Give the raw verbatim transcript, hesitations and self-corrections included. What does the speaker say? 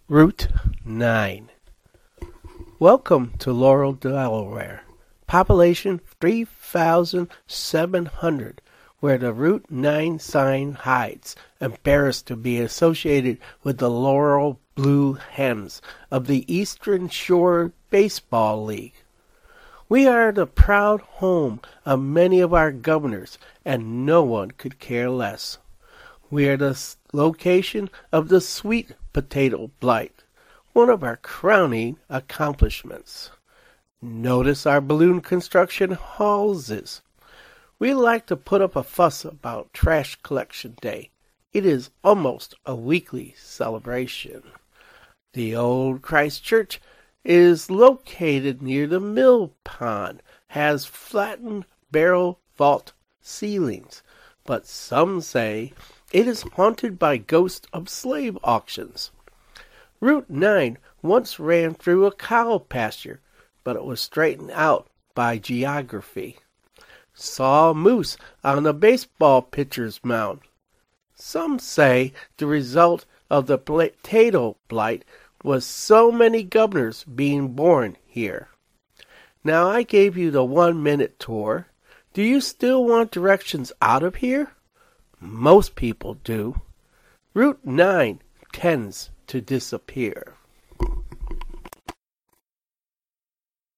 Route nine. Welcome to Laurel, Delaware. Population three thousand seven hundred, where the Route nine sign hides, embarrassed to be associated with the Laurel Blue Hens of the Eastern Shore Baseball League. We are the proud home of many of our governors, and no one could care less. We are the location of the sweet potato blight, one of our crowning accomplishments. Notice our balloon construction houses. We like to put up a fuss about trash collection day. It is almost a weekly celebration. The old Christ Church is located near the mill pond, has flattened barrel vault ceilings, but some say it is haunted by ghosts of slave auctions. Route nine once ran through a cow pasture, but it was straightened out by geography. Saw a moose on a baseball pitcher's mound. Some say the result of the potato blight was so many governors being born here. Now I gave you the one-minute tour. Do you still want directions out of here? Most people do. Route nine tends to disappear.